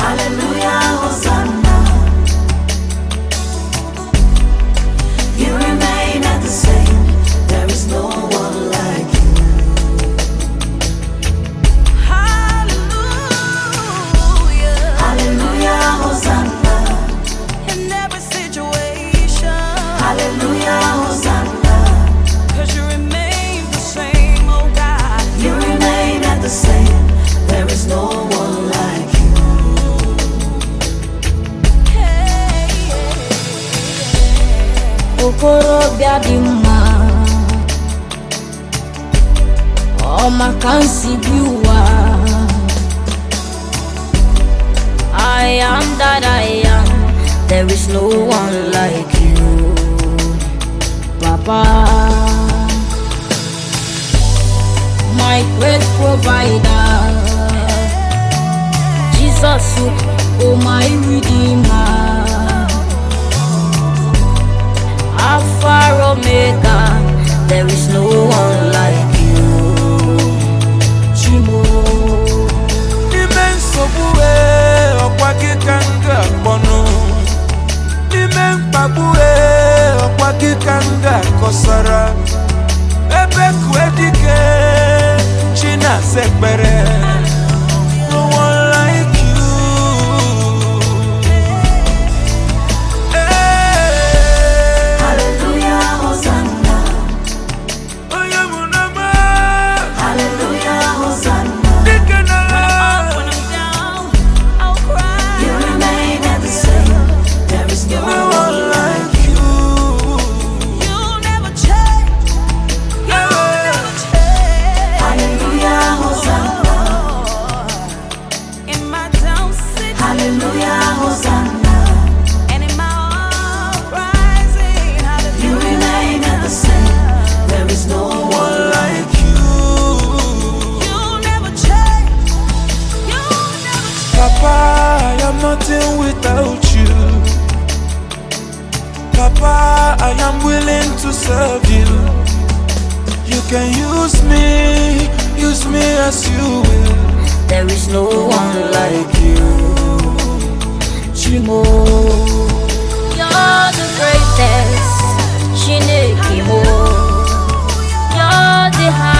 Hallelujah, Hosanna. You remain at the same. There is no one like you. Hallelujah. Hallelujah, Hosanna. In every situation. Hallelujah, Hosanna. 'Cause you remain the same, oh God. You remain at the same. There is no one like you. Okorobịa dị mma, ọ maka nsi bi ụwa. I am that I am, there is no one like you, Papa. My great provider, Jesus, oh my Redeemer. Alpha Omega, there is no one like you, Chimo. Immense bue, okwaki kanga bono. Immense bue, okwaki kanga kosara. Ebe kwedike, china sekbere. No one like you. Hallelujah, Hosanna. Hallelujah, Hosanna. When I'm down, I'll cry. You remain at the same. There is no one like you. You'll never change. You'll never change. Hallelujah, Hosanna. In my down city. Hallelujah, Hosanna. And in my uprising. Hallelujah. You remain at the same. There is no one like you. You'll never change. You'll never change. Papa, I am nothing without you. Papa, I am willing to serve you. You can use me as you will. There is no one like you, Chimo. You're the greatest, Chinekimo. You're the high.